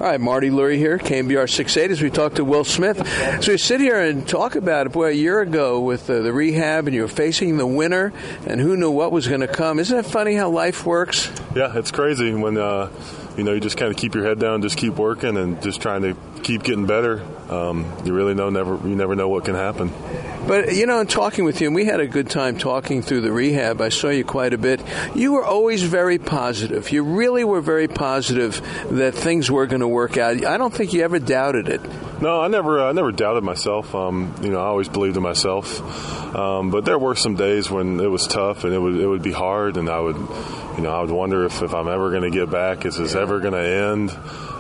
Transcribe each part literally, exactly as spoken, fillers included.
All right, Marty Lurie here, K M B R six eighty, as we talk to Will Smith. So we sit here and talk about it, boy, a year ago with uh, the rehab, and you were facing the winter, and who knew what was going to come. Isn't it funny how life works? Yeah, it's crazy when, uh, you know, you just kind of keep your head down, just keep working, and just trying to keep getting better. Um, you really know, never, you never know what can happen. But, you know, in talking with you, and we had a good time talking through the rehab. I saw you quite a bit. You were always very positive. You really were very positive that things were going to work out. I don't think you ever doubted it. No, I never, I never doubted myself. Um, you know, I always believed in myself. Um, but there were some days when it was tough and it would, it would be hard, and I would, you know, I would wonder if, if I'm ever going to get back. Is this ever going to end?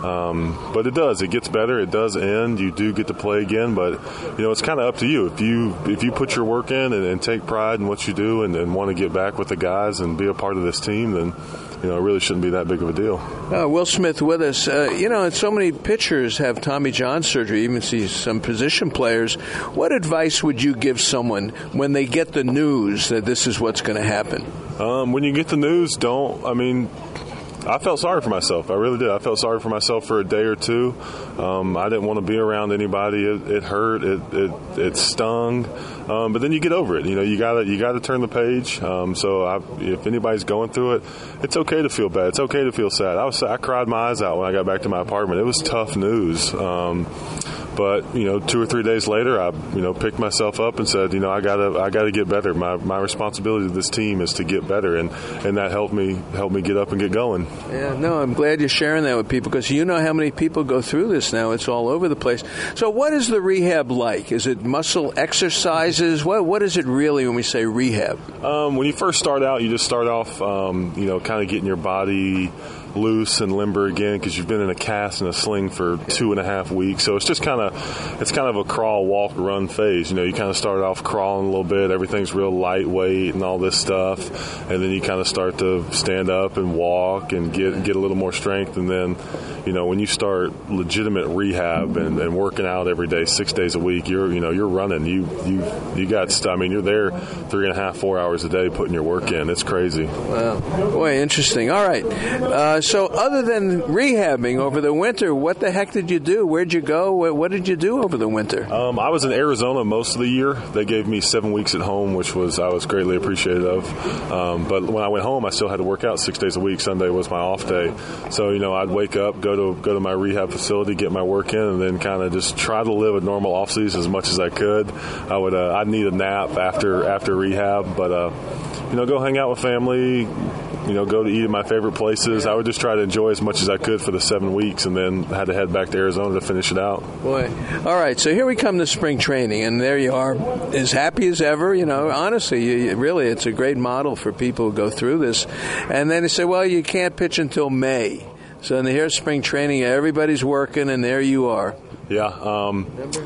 Um, but it does. It gets better. It does end. You do get to play again, but you know it's kind of up to you. If you if you put your work in and, and take pride in what you do and, and want to get back with the guys and be a part of this team, then you know it really shouldn't be that big of a deal. Uh, Will Smith with us. Uh, you know, and so many pitchers have Tommy John surgery. Even see some position players. What advice would you give someone when they get the news that this is what's going to happen? Um, when you get the news, don't. I mean. I felt sorry for myself. I really did. I felt sorry for myself for a day or two. Um, I didn't want to be around anybody. It, it hurt. It it, it stung. Um, but then you get over it. You know, you gotta you gotta turn the page. Um, so I, if anybody's going through it, it's okay to feel bad. It's okay to feel sad. I was I cried my eyes out when I got back to my apartment. It was tough news. Um, But you know, two or three days later, I you know picked myself up and said, you know, I gotta I gotta get better. My my responsibility to this team is to get better, and, and that helped me helped me get up and get going. Yeah, no, I'm glad you're sharing that with people because you know how many people go through this now. It's all over the place. So, what is the rehab like? Is it muscle exercises? What what is it really when we say rehab? Um, when you first start out, you just start off, um, you know, kind of getting your body loose and limber again because you've been in a cast and a sling for two and a half weeks. So it's just kind of it's kind of a crawl, walk, run phase. You know, you kind of start off crawling a little bit. Everything's real lightweight and all this stuff, and then you kind of start to stand up and walk and get get a little more strength. And then, you know, when you start legitimate rehab and, and working out every day, six days a week, you're you know you're running. You you you got. St- I mean, you're there three and a half, four hours a day putting your work in. It's crazy. Wow, boy, interesting. All right. Uh, So other than rehabbing over the winter, what the heck did you do? Where'd you go? What did you do over the winter? Um, I was in Arizona most of the year. They gave me seven weeks at home, which was I was greatly appreciative of. Um, but when I went home, I still had to work out six days a week. Sunday was my off day. So, you know, I'd wake up, go to go to my rehab facility, get my work in, and then kind of just try to live a normal off season as much as I could. I would uh, I'd need a nap after after rehab, but uh, you know, go hang out with family. You know, go to eat at my favorite places. I would just try to enjoy as much as I could for the seven weeks and then had to head back to Arizona to finish it out. Boy. All right, so here we come to spring training, and there you are, as happy as ever. You know, honestly, you, really, it's a great model for people who go through this. And then they say, well, you can't pitch until May. So here's spring training. Everybody's working, and there you are. Yeah. Um,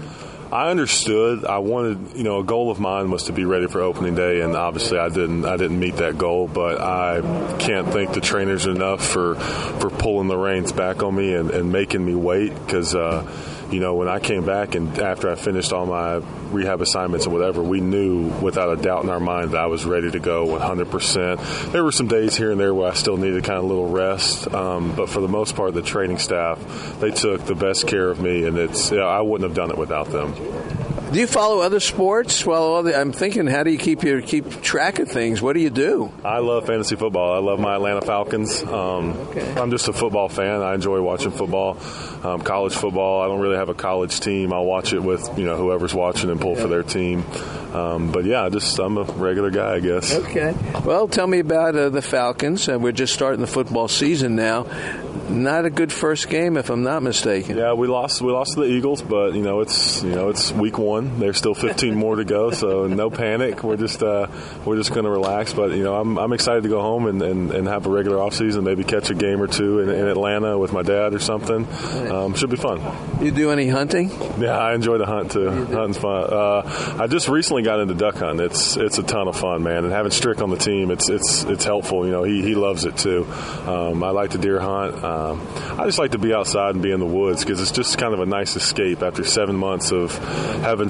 I understood. I wanted, you know, a goal of mine was to be ready for opening day, and obviously I didn't. I didn't meet that goal. But I can't thank the trainers enough for, for pulling the reins back on me and, and making me wait. Because, uh, you know, when I came back and after I finished all my rehab assignments and whatever, we knew without a doubt in our mind that I was ready to go one hundred percent. There were some days here and there where I still needed kind of a little rest, um, but for the most part, the training staff, they took the best care of me, and it's you know, I wouldn't have done it without them. Do you follow other sports? Well, all the, I'm thinking, how do you keep your keep track of things? What do you do? I love fantasy football. I love my Atlanta Falcons. Um, okay. I'm just a football fan. I enjoy watching football, um, college football. I don't really have a college team. I'll watch it with you know whoever's watching and pull yeah. for their team. Um, but yeah, just I'm a regular guy, I guess. Okay. Well, tell me about uh, the Falcons. Uh, we're just starting the football season now. Not a good first game, if I'm not mistaken. Yeah, we lost. We lost to the Eagles, but you know it's you know it's week one. There's still fifteen more to go, so no panic. We're just uh, we're just going to relax. But you know, I'm I'm excited to go home and, and, and have a regular off season. Maybe catch a game or two in, in Atlanta with my dad or something. Um, should be fun. You do any hunting? Yeah, I enjoy the hunt too. Hunting's fun. Uh, I just recently got into duck hunting. It's it's a ton of fun, man. And having Strick on the team, it's it's it's helpful. You know, he he loves it too. Um, I like to deer hunt. Um, I just like to be outside and be in the woods because it's just kind of a nice escape after seven months of having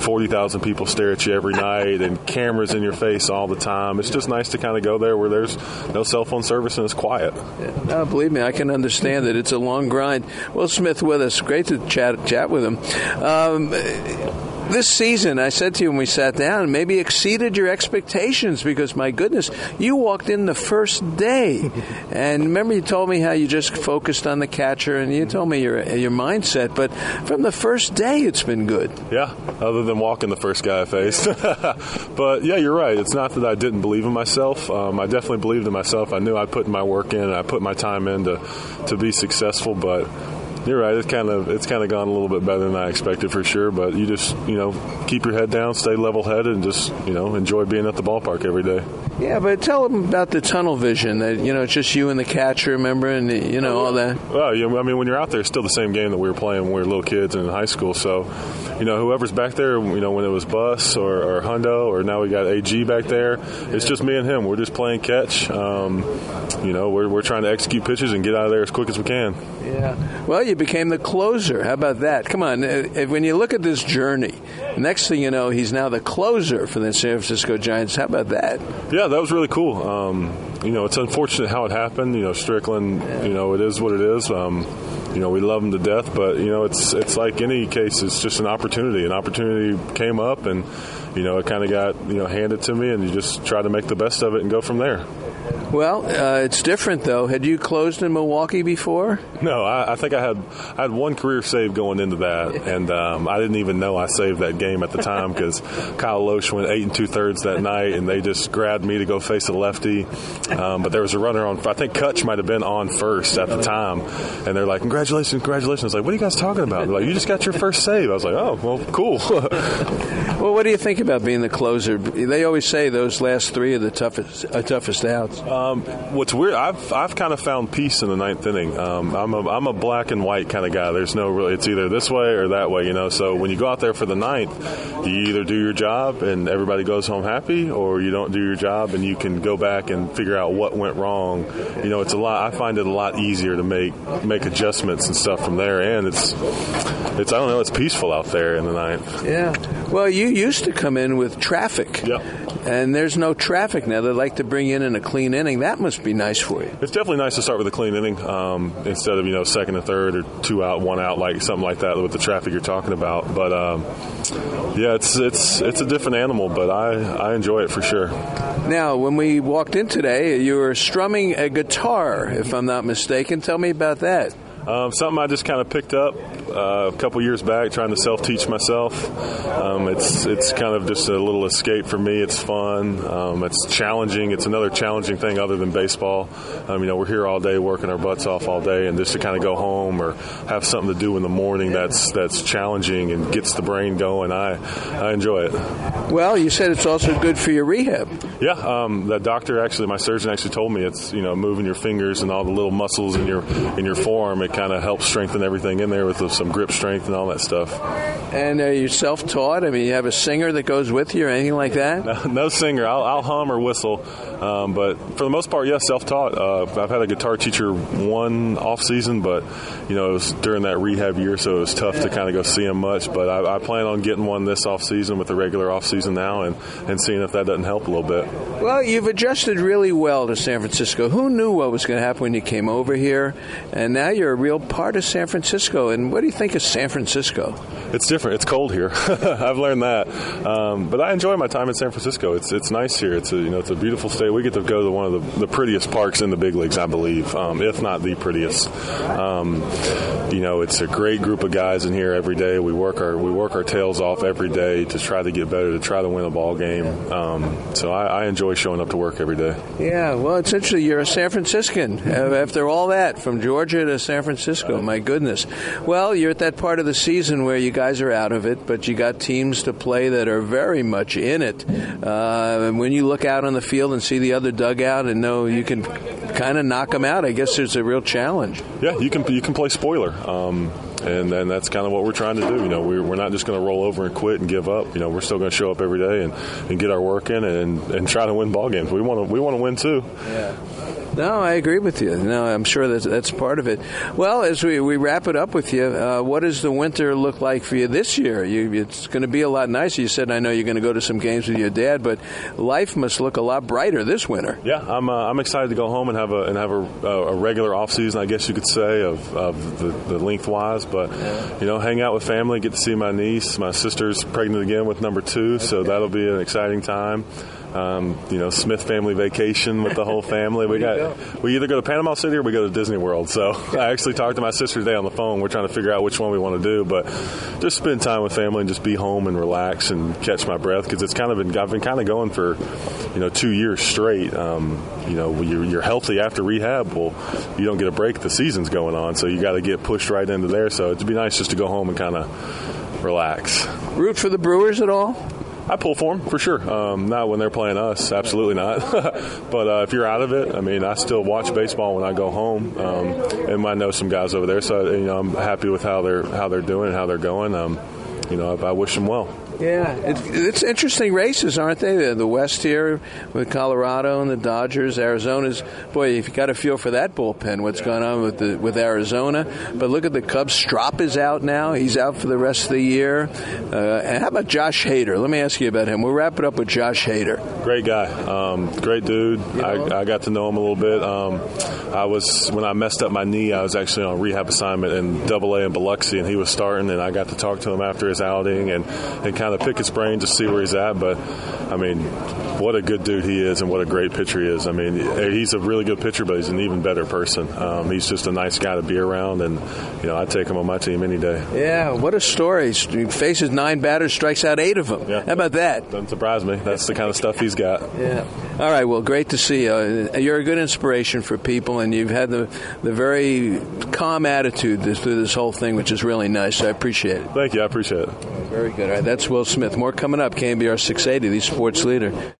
forty thousand people stare at you every night and cameras in your face all the time. It's just nice to kind of go there where there's no cell phone service and it's quiet. Yeah, no, believe me, I can understand it. It's a long grind. Will Smith with us. Great to chat chat with him. Um, This season, I said to you when we sat down, maybe exceeded your expectations because, my goodness, you walked in the first day. And remember you told me how you just focused on the catcher, and you told me your your mindset. But from the first day, it's been good. Yeah, other than walking the first guy I faced. But, yeah, you're right. It's not that I didn't believe in myself. Um, I definitely believed in myself. I knew I put my work in, and I put my time in to, to be successful, but you're right. It's kind of it's kind of gone a little bit better than I expected for sure. But you just you know keep your head down, stay level-headed, and just you know enjoy being at the ballpark every day. Yeah, but tell them about the tunnel vision. That you know it's just you and the catcher, remember, and you know all that. Well, you know, I mean, when you're out there, it's still the same game that we were playing when we were little kids and in high school. So, you know, whoever's back there, you know, when it was Bus or, or Hundo, or now we got A G back there, it's just me and him. We're just playing catch. Um, you know, we're we're trying to execute pitches and get out of there as quick as we can. Yeah. Well, you became the closer. How about that? Come on. When you look at this journey, next thing you know, he's now the closer for the San Francisco Giants. How about that? Yeah, that was really cool. Um, you know, it's unfortunate how it happened. You know, Strickland, yeah. you know, it is what it is. Um, you know, we love him to death, but, you know, it's it's like any case, it's just an opportunity. An opportunity came up, and, you know, it kind of got, you know, handed to me, and you just try to make the best of it and go from there. Well, uh, it's different, though. Had you closed in Milwaukee before? No, I, I think I had I had one career save going into that, and um, I didn't even know I saved that game at the time because Kyle Loesch went eight and two-thirds that night, and they just grabbed me to go face a lefty. Um, but there was a runner on, I think Kutch might have been on first at the time, and they're like, congratulations, congratulations. I was like, what are you guys talking about? They're like, you just got your first save. I was like, oh, well, cool. Well, what do you think about being the closer? They always say those last three are the toughest, uh, toughest outs. Um, what's weird, I've I've kind of found peace in the ninth inning. Um, I'm a I'm a black and white kind of guy. There's no really, it's either this way or that way, you know. So when you go out there for the ninth, you either do your job and everybody goes home happy, or you don't do your job and you can go back and figure out what went wrong. You know, it's a lot. I find it a lot easier to make make adjustments and stuff from there, and it's it's I don't know, it's peaceful out there in the ninth. Yeah. Well, you used to come in with traffic. Yep. And there's no traffic now. They like to bring you in in a clean inning. That must be nice for you. It's definitely nice to start with a clean inning um, instead of, you know, second and third or two out, one out, like something like that with the traffic you're talking about. But, um, yeah, it's it's it's a different animal, but I, I enjoy it for sure. Now, when we walked in today, you were strumming a guitar, if I'm not mistaken. Tell me about that. Um, something I just kind of picked up uh, a couple years back, trying to self-teach myself. Um, it's it's kind of just a little escape for me. It's fun. Um, it's challenging. It's another challenging thing other than baseball. Um, you know, we're here all day working our butts off all day, and just to kind of go home or have something to do in the morning that's that's challenging and gets the brain going. I I enjoy it. Well, you said it's also good for your rehab. Yeah, um, the doctor actually, my surgeon actually told me it's, you know, moving your fingers and all the little muscles in your in your forearm. It kind of helps strengthen everything in there with some grip strength and all that stuff. And are you self-taught? I mean, you have a singer that goes with you or anything like that? No, no singer. I'll, I'll hum or whistle. Um, but for the most part, yes, yeah, self-taught. Uh, I've had a guitar teacher one off-season, but, you know, it was during that rehab year, so it was tough to kind of go see him much. But I, I plan on getting one this off-season with the regular off-season now and, and seeing if that doesn't help a little bit. Well, you've adjusted really well to San Francisco. Who knew what was going to happen when you came over here? And now you're a real part of San Francisco. And what do you think of San Francisco? It's different. It's cold here. I've learned that. Um, but I enjoy my time in San Francisco. It's it's nice here. It's a, you know, it's a beautiful state. We get to go to one of the, the prettiest parks in the big leagues, I believe, um, if not the prettiest. Um, you know, it's a great group of guys in here every day. We work our we work our tails off every day to try to get better, to try to win a ball game. Um, so I, I enjoy showing up to work every day. Yeah, well, it's interesting. You're a San Franciscan. After all that, from Georgia to San Francisco, my goodness. Well, you're at that part of the season where you guys are out of it, but you got teams to play that are very much in it. Uh, and when you look out on the field and see the other dugout and know you can kind of knock them out, I guess there's a real challenge. Yeah, you can you can play spoiler. Um, And, and that's kind of what we're trying to do. You know, we're, we're not just going to roll over and quit and give up. You know, we're still going to show up every day and, and get our work in and, and try to win ball games. We want to we want to win too. Yeah. No, I agree with you. No, I'm sure that's, that's part of it. Well, as we, we wrap it up with you, uh, what does the winter look like for you this year? You, it's going to be a lot nicer. You said, I know you're going to go to some games with your dad, but life must look a lot brighter this winter. Yeah, I'm uh, I'm excited to go home and have a and have a, a regular off season, I guess you could say, of, of the, the lengthwise. But yeah. you know, hang out with family, get to see my niece. My sister's pregnant again with number two, okay. so that'll be an exciting time. Um, you know, Smith family vacation with the whole family. We got go? we either go to Panama City or we go to Disney World. So I actually talked to my sister today on the phone. We're trying to figure out which one we want to do, but just spend time with family and just be home and relax and catch my breath, because it's kind of been I've been kind of going for you know two years straight. Um, you know, you're, you're healthy after rehab. Well, you don't get a break. The season's going on, so you got to get pushed right into there. So it'd be nice just to go home and kind of relax. Root for the Brewers at all? I pull for them, for sure. Um, not when they're playing us, absolutely not. But uh, if you're out of it, I mean, I still watch baseball when I go home, um, and I know some guys over there, so you know, I'm happy with how they're how they're doing and how they're going. Um, you know, I, I wish them well. Yeah, it's, it's interesting races, aren't they? The, the West here with Colorado and the Dodgers, Arizona's. Boy, you've got to feel for that bullpen. What's going on with the with Arizona? But look at the Cubs. Strop is out now. He's out for the rest of the year. Uh, and how about Josh Hader? Let me ask you about him. We'll wrap it up with Josh Hader. Great guy, um, great dude. You know? I, I got to know him a little bit. Um, I was when I messed up my knee. I was actually on a rehab assignment in Double A in Biloxi, and he was starting, and I got to talk to him after his outing and and kind of pick his brain to see where he's at. But I mean, what a good dude he is, and what a great pitcher he is. I mean, he's a really good pitcher, but he's an even better person. Um, he's just a nice guy to be around, and you know, I take him on my team any day. Yeah, what a story! He faces nine batters, strikes out eight of them. Yeah. How about that? Doesn't surprise me. That's the kind of stuff he's got. Yeah. All right. Well, great to see you. You're a good inspiration for people, and you've had the the very calm attitude through this whole thing, which is really nice. I appreciate it. Thank you. I appreciate it. Very good. All right. That's Will Smith. More coming up. K N B R six eighty, the sports leader.